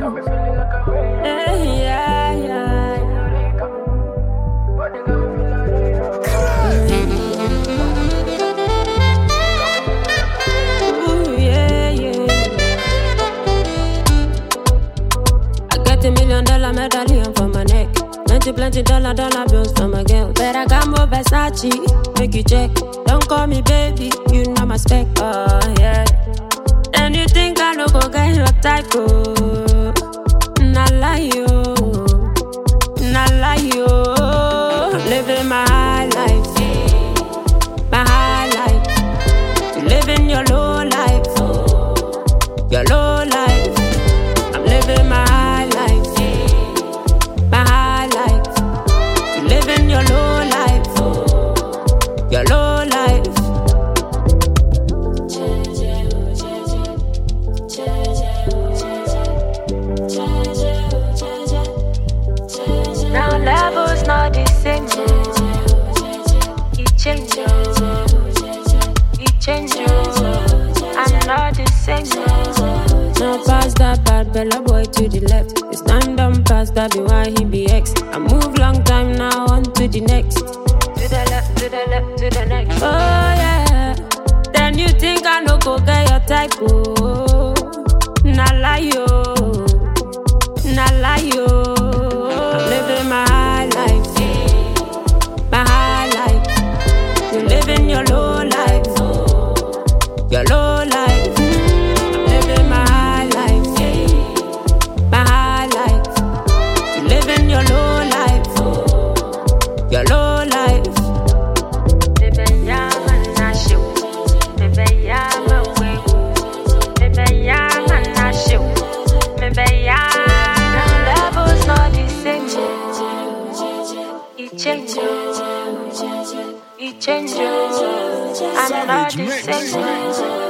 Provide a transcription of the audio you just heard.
Yeah, yeah. Ooh, yeah, yeah. I got $1 million medallion for my neck. Plenty dollar bills for my girl. But I got more Versace, make you check. Don't call me baby, you know my spec. Oh yeah. And you think I no go get your type? Oh, not like you, not like you. I'm living my high life, my high life. You living your low life, your low life. I'm living my high life, my high life. You living your low life, your low life. Now levels not the same. You change, you change. I'm not the same. Now pass that bad Bella boy to the left. You stand on past that be why he be X. I move long time now on to the next. To the left, to the left, to the next. Oh yeah. Then you think I no go get your type, oh. Not like you, not like you. I'm living my high life, my high life. You living your low life, your low life. I'm living my high life, my high life. You living your low life, your low life. Levels not the same. You change, you change. I'm not the same.